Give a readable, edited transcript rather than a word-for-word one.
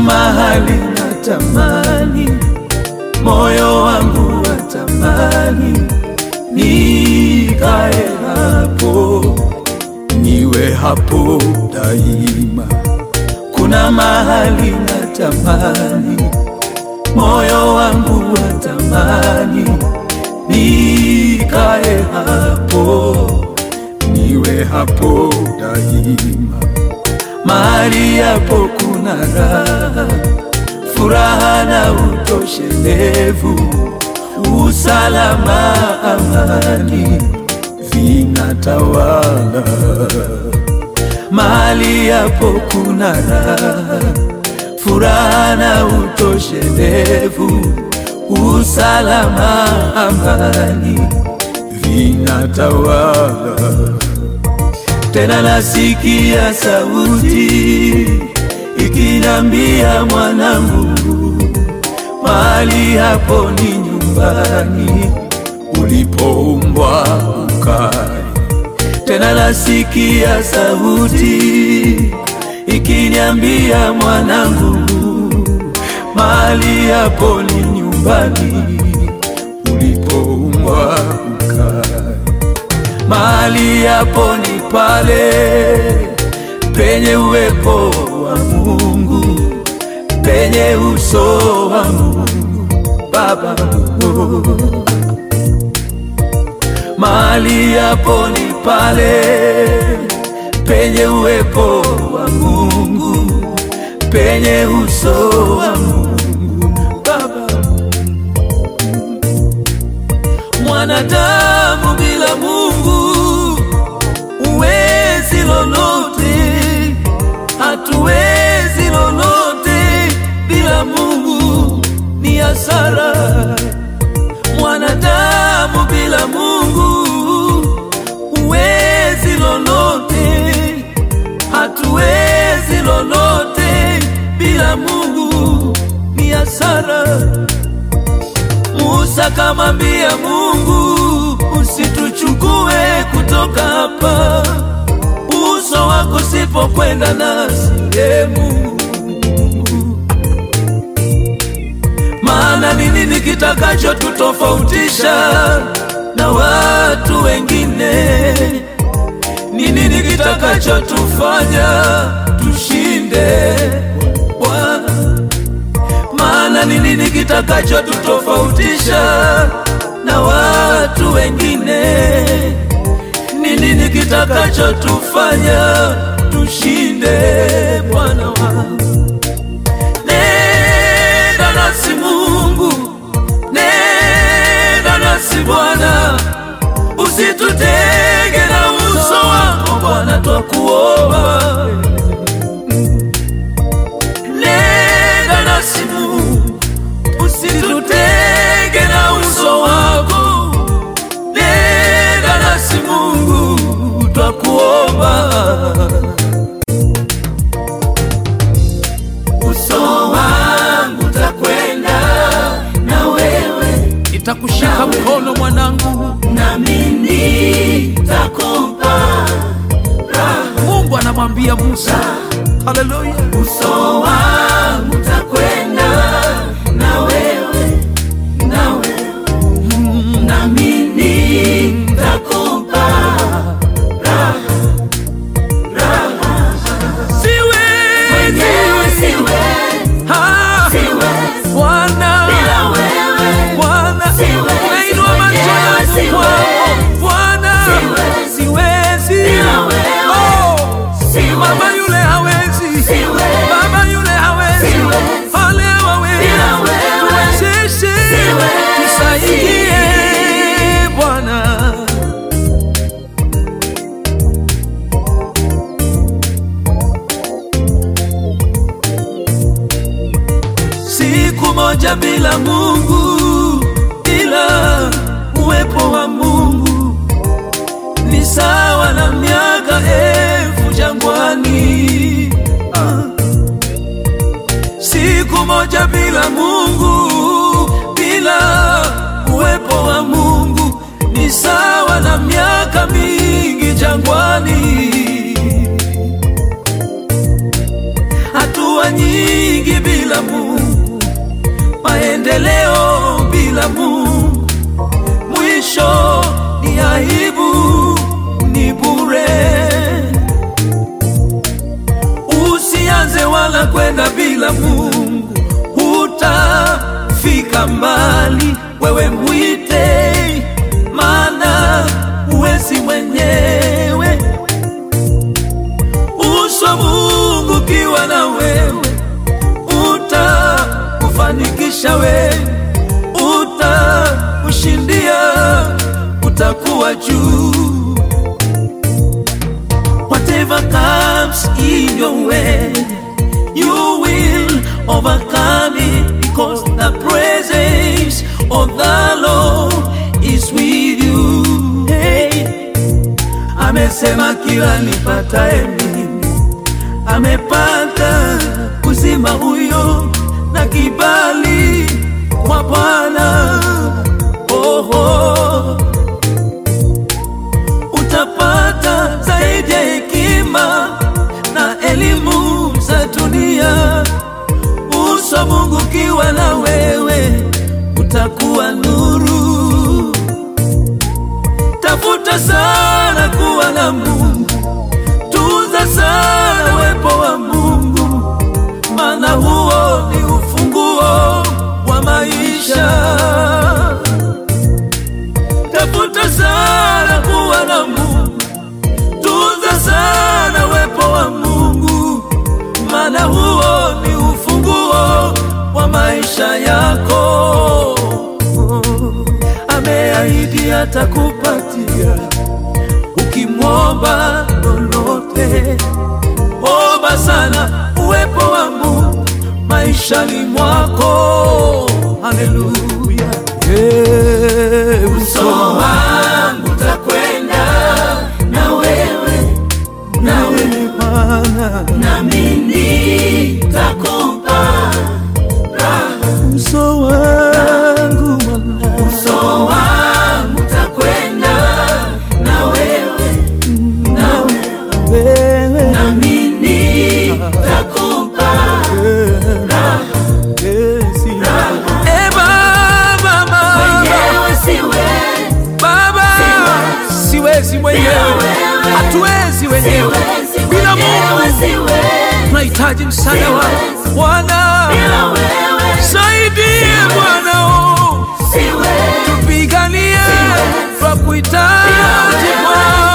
mahali natamani, moyo wangu watamani nikae hapo, niwe hapo daima. Kuna mahali natamani, moyo wangu watamani nikae hapo, niwe hapo daima. Mahali hapo kuna raha, furaha na utoshelevu, usalama, amani vinatawala. Mahali hapo kuna raha, furaha na utoshelevu, usalama, amani vinatawala. Tena nasikia sauti ikinambia, mwanangu, mahali hapo ni nyumbani ulipoumbwa ukae. Tena nasikia sauti ikiniambia, mwanangu, mahali hapo ni nyumbani ulipoumbwa ukae. Mahali hapo ni pale penye uwepo wa Mungu, penye uso wa Mungu Baba. Mahali hapo ni pale penye uwepo wa Mungu, penye uso wa Mungu Baba. Mwanadamu bila Mungu huwezi lolote, hatuwezi lolote bila Mungu, ni hasara. Mwanadamu bila Mungu huwezi lolote, hatuwezi lolote bila Mungu, ni hasara. Musa kamwambia Mungu, usituchukue kutoka hapa, uso wako sipokwenda nasi, Mungu. Maana ni nini kitakacho tutofautisha na watu wengine? Ni nini kitakacho tufanya tushinde Bwana? Maana ni nini kitakacho tutofautisha na watu wengine? Ni nini kitakacho tufanya tushinde Bwana wangu? Nenda nasi Mungu, nenda nasi Bwana, usitutege na uso wako Bwana, twakuomba. Nenda nasi Mungu, usitutege na uso wako. Nenda nasi Mungu, twakuomba. Uso wangu takwenda na wewe, nitakushika mkono mwanangu, nami nitakupa raha. Mungu anamwambia Musa, haleluya. Uso wangu takwenda na wewe, na wewe, nami nitakupa raha, raha. Siwezi Bwana bila wewe, Bwana nainua macho yangu kwako Bwana, siwezi bila wewe. Mama yule hawezi, baba yule hawezi, wale hawezi, tuwezeshe, tusaidie Bwana. Siku moja bila Mungu, bila uwepo wa Mungu, ni sawa na miaka elfu jangwani. Siku moja bila Mungu, bila uwepo wa Mungu, ni sawa na miaka mingi jangwani. Hatua nyingi bila aibu ni bure. Usianze wala kwenda bila Mungu, hutafika mbali. Wewe mwite, maana huwezi mwenyewe. Uso wa Mungu kiwa na wewe, utakufanikisha wewe, utakushindia, utakuwa juu. Whatever comes in your way, you will overcome it, because the presence of the Lord is with you. Hey, amesema kila nipataye mimi amepata uzima huyo na kibali kwa Bwana. Utapata zaidi ya hekima na elimu za dunia. Uso wa Mungu kiwa na wewe, utakuwa nuru. Tafuta sana kuwa na Mungu, tunza sana uwepo wa Mungu, maana huo ni ufunguo wa maisha. Tafuta sana kuwa na Mungu, tunza sana uwepo wa Mungu, maana huo ni ufunguo wa maisha yako. Ameahidi atakupatia ukimwomba lolote. Omba sana uwepo wa Mungu maishani mwako. Haleluya. Uso wangu utakwenda na wewe, Bwana, nami nitakupa raha. Uso wangu Bwana, uso wangu utakwenda na wewe, nami nitakupa raha. Siwezi mwenyewe, hatuwezi wenyewe bila Mungu. Tunahitaji msaada wako Bwana, saidie Bwana, tupiganie kwa kuhitaji Bwana.